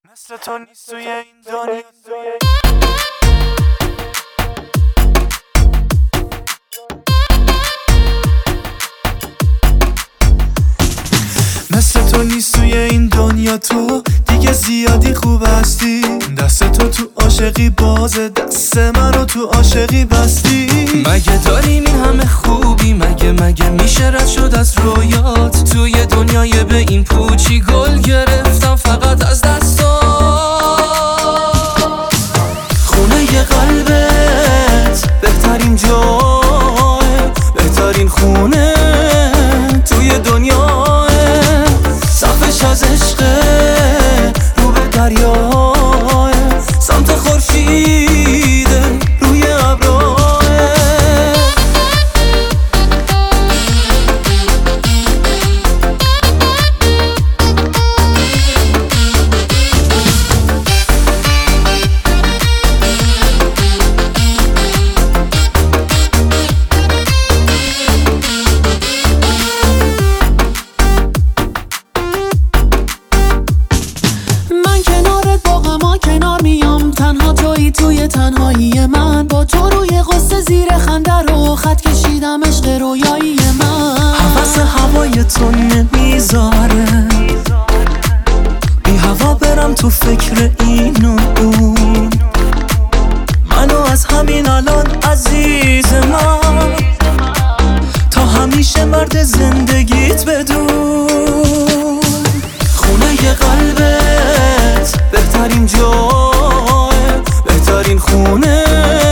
مثل تو نیست توی این دنیا. مثل تو نیست توی این دنیا، تو دیگه زیادی خوب هستی. دست تو عاشقی بازه، دست منو تو عاشقی بستی. مگه داریم این همه خوبی؟ مگه میشه رد شد از رویات؟ توی دنیای به این پوچی گل گرفتم فقط از دستات. خونه ی قلبت بهترین جاه، بهترین خونه توی دنیا. صفش از عشقه رو به دریا، سمت خورشید روی ابراه. توی تنهایی من با تو روی قصه زیر خنده رو خط کشیدم عشق رویایی من. حوث هوای تو نمیذاره بی هوا برم تو فکر این و اون. منو از همین الان عزیز من، تا همیشه مرد زندگیت بدون. خونه ی قلبت بهترین جاه، بهترین خونه